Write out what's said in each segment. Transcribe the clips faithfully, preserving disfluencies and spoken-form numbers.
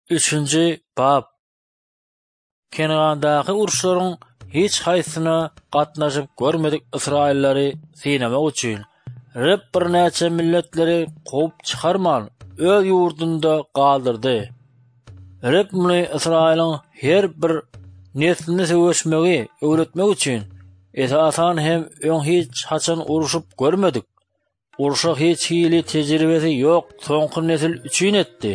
Üçüncü bab. Kenandaky urşlaryň hiç haýsyna gatnaşyp görmedik Israillary synamak üçin Rab bir näçe milletleri gowy çykarman öz ýurdunda galdyrdy. Rab muny Israilyň her bir neslini söwüşmegi öwretmek üçin esasan hem öň hiç haçan uruşup görmedik. Uruşa hiç hili tejribesi ýok soňky nesil üçin etdi.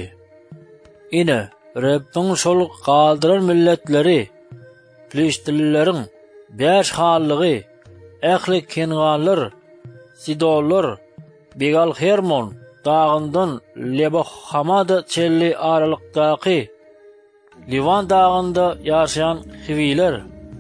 Ine Rabbiň şol galdyran milletleri, Filistinlileriň beş hallygy, ähli Kenanlar, Sidonlar, Begal Hermon dağyndan Lebo Hamada çelli aralykdaky Livan dağynda ýaşaýan Hiwiler,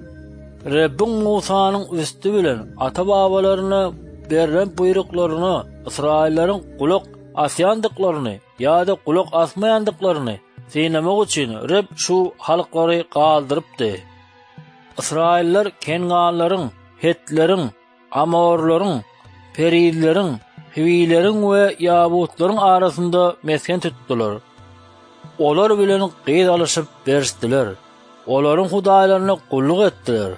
Rabbiň Musanyň üstü bilen ata-babalaryna berilen buyruklaryny, Israillaryň gulak asýandyklaryny ýa-da gulak asmaýandyklaryny synamak üçin Rab şu halklary galdyrypdy. Israillar Kenanlaryň, Hetleriň, Amorlaryň, Perizleriň, Hiwileriň we Ýabutlaryň arasynda mesken tutdular. Olar bilen gyz alyşyp berişdiler. Olaryň hudaýlaryna gulluk etdiler.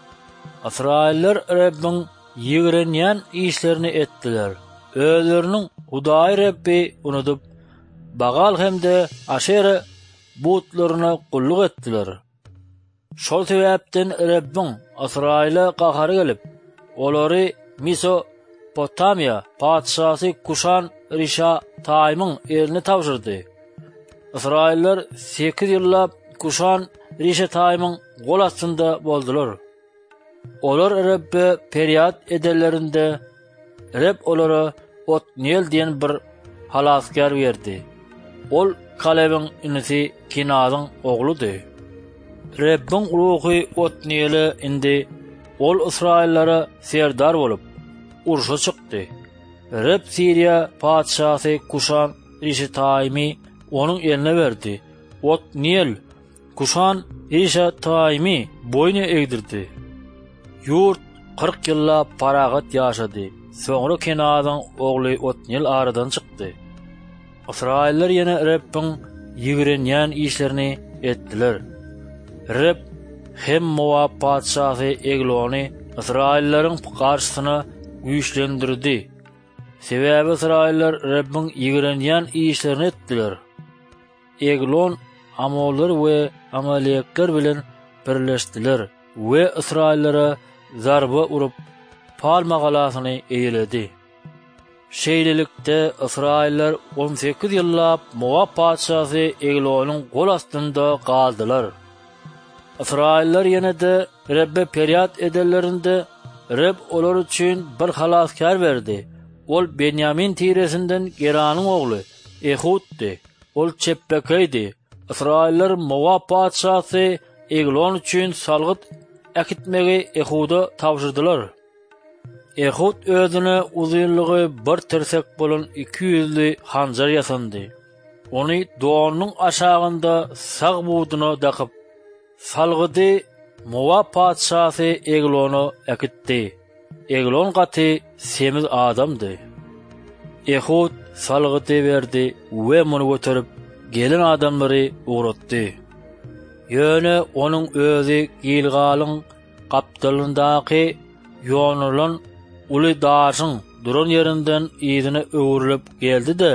Israillar Rabbiň ýigrenýän işlerini etdiler. Özleriniň Hudaý Rabbi unutup Bagal hemde Aşera butlaryna gulluk etdiler. Şol sebäpden Rabbiň Israila gahary gelip, olary Mesopotamiýa padşasy Kuşan Risha-Taýmyň eline tapşyrdy. Israillar sekiz ýyllap Kuşan Risha-Taýmyň gol astynda boldular. Olar Rabbe periýat edelerinde Rab olara Otniel diýen bir halaskar berdi. Ol Kalebiň inisi Kenazyň ogludy. Rabbiň ruhy Otniel'e indi, ol Israillara serdar bolup uruşa çykdy. Rab Siriýa padşasy Kuşan Risha-Taýmy onuň eline berdi. Otniel Kuşan Risha-Taýmy boyna egdirdi. Ýurt kırk ýyllap paragat ýaşady. Soňra Kenazyň ogly Otniel aradan çykdy. Israillar ýene Rabbiň ýigrenýän işlerini etdiler. Rab hem Moab padşasy Eglony Israillaryň garşysyna güýçlendirdi. Sebäbi Israillar Rabbiň ýigrenýän işlerini etdiler. Eglon Amorlar we Amalekler bilen birleşdiler we Israillara zarba urup Palma galasyny eýledi. Şeýlelikde Israillar on sekiz ýyllap Moab padşasy Eglonyň gol astynda galdylar. Israillar ýene-de Rabbe periýat edelerinde Rab olar üçin bir halaskar berdi. Ol Benjamin tiresinden Geranyň ogly Ehuddy. Ol çepbekeydi. Israillar Moab padşasy Eglon üçin salgyt äkitmegi Ehuda tapşyrdylar. Ehud özüne uzunlygy bir tirsek bolan iki ýüzli hanjar ýasandy. Ony doanyň aşagynda sag buduna dakyp salgydy Moab padşasy Eglony äkitdi. Eglon gaty semiz adamdy. Ehud salgydy berdi we muny göterip gelen adamlary uğratdy. Ýöne onuň özü Gilgalyň gapdalyndaky ýonulan uly daşyň duran ýerinden ýerine öwrülip geldi-de: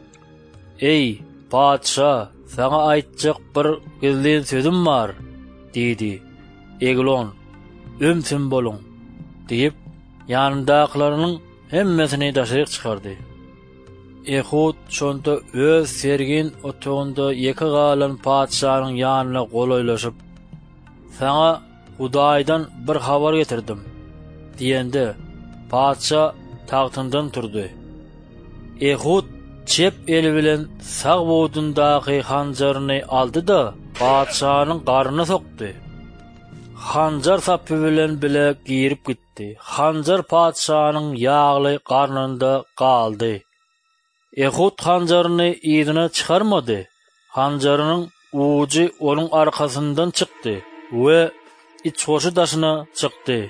"Ey padşa, sana aýtjak bir gizli sözüm bar" diýdi. Eglon, "Ömsün boluň" diýip ýanyndakylarynyň hemmesini daşyryk çykardy. Ehud şonda öz sergin otogunda ýeke galan padşanyň ýanyna golaýlaşyp, "Sana Hudaýdan bir habar getirdim" diýende padşa tagtyndan turdy. Ehud çep eli bilen sag budundaky hanjaryny aldy-da padşanyň garnyna sokdy. Hanjar sapy bilen bile girip gitdi. Hanjar padşanyň ýagly garnynda galdy. Ehud hanjaryny ýerine çykarmady. Hanjarynyň uçy onuň arkasyndan çykdy we içhoşy daşyna çykdy.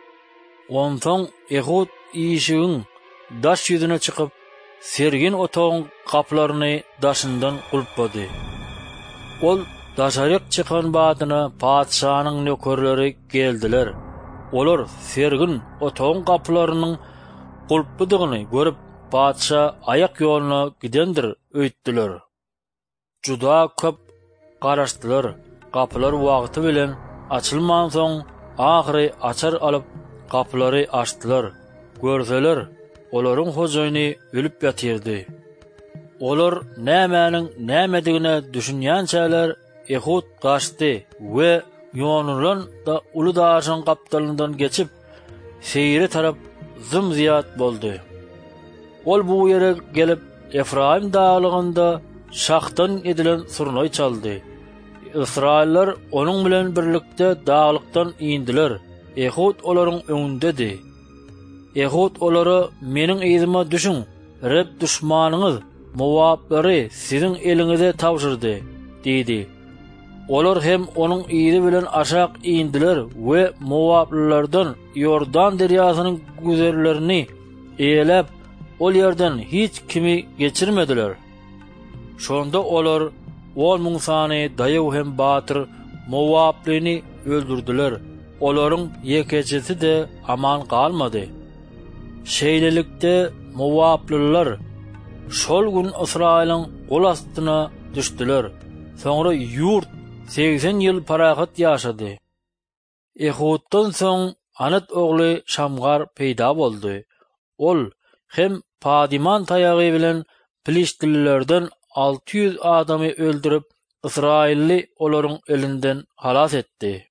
Ondan Ehud işigiň daş ýüzüne çykyp sergin otogyň gaplaryny daşyndan gulpady. Ol daşaryk çıkan badyna padşanyň nökerleri geldiler. Olar sergin otoň kapylarynyň gulpdygyny görüp padşa ayak ýoluna gidendir öýtdiler. Juda köp garaşdylar. Kapylar wagty bilen açylman soň ahyry açar alyp kapylary açdylar. Görseler, olaryň hojaýyny ölüp ýatyrdy. Olar nämäniň nämedigine düşünýänçäler Ehud gaçdy we ýonulan da uly daşyň gapdalyndan geçip seyre tarap zymziyat boldy. Ol bu ýere gelip Efraim dağlygynda şahtan edilen surnoy çaldy. İsrailler onuň bilen birlikde dağlykdan iýindiler. Ehud olaryň öňündedi. Ehud olary meniň ýzyma düşün, Reb düşmanyňyz Mowablary siziň eliňize tapşyrdy, diýdi. Olar hem onuň ýyly bilen aşak iýindiler we Mowablylardan Ýordan derýasynyň güzerlerini eýelep ol ýerden hiç kimi geçirmediler. Şonda olar ol muňsany daýaw hem batyr Mowablyny öldürdiler. Olaryň ýekejisi de aman galmady. Şeýlelikde Mowablylar şol gün Israýlyň gol astyna düşdiler. Soňra ýurt seksen ýyl parahat ýaşady. Ehuddan soň Anat ogly Şamgar peýda boldy. Ol hem Padiman taýagy bilen Filistililerden alty ýüz adamy öldürip Israýilli olaryň elinden halas etdi.